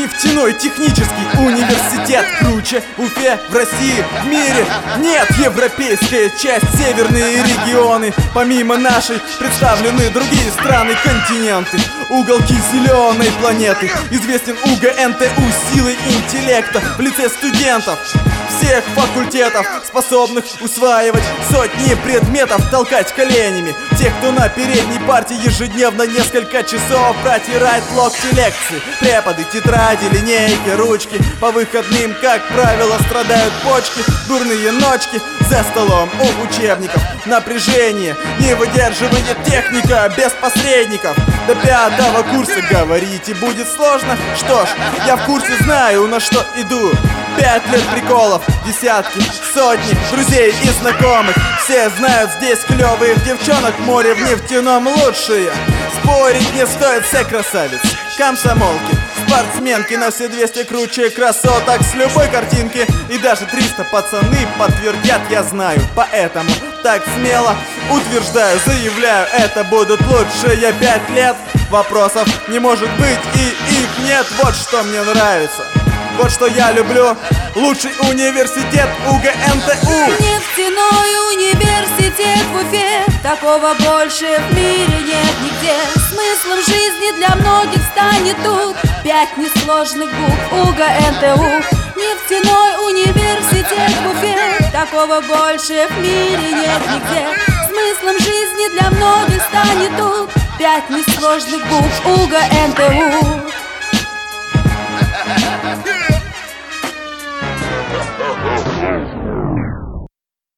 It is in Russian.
Нефтяной технический университет круче Уфе в России, в мире нет. Европейская часть, северные регионы. Помимо нашей представлены другие страны, континенты, уголки зеленой планеты. Известен УГНТУ силой интеллекта в лице студентов всех факультетов, способных усваивать сотни предметов, толкать коленями тех, кто на передней парте ежедневно несколько часов протирает локти лекции. Преподы, тетради, линейки, ручки. По выходным, как правило, страдают почки. Дурные ночки за столом у учебников. Напряжение не выдерживает техника без посредников. До 5-го курса говорите будет сложно. Что ж, я в курсе, знаю, на что иду. 5 лет приколов, десятки, сотни друзей и знакомых. Все знают здесь клевых девчонок, море в нефтяном лучшие. Спорить не стоит, все красавицы, комсомолки, спортсменки на все 200 круче красоток с любой картинки. И даже 300 пацаны подтвердят, я знаю. Поэтому так смело утверждаю, заявляю, это будут лучшие 5 лет. Вопросов не может быть и их нет. Вот что мне нравится, вот что я люблю. Лучший университет УГНТУ. Нефтяной университет в Уфе. Такого больше в мире нет нигде. Смыслом жизни для многих станет тут 5 несложных букв УГНТУ. Нефтяной университет в Уфе. Такого больше в мире нет нигде. Смыслом жизни для многих станет тут 5 несложных букв УГНТУ. Oh, oh, oh.